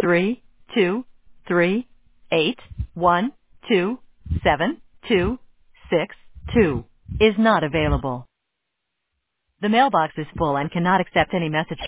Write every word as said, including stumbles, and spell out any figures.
three two three eight one two seven two six two is not available. The mailbox is full and cannot accept any message.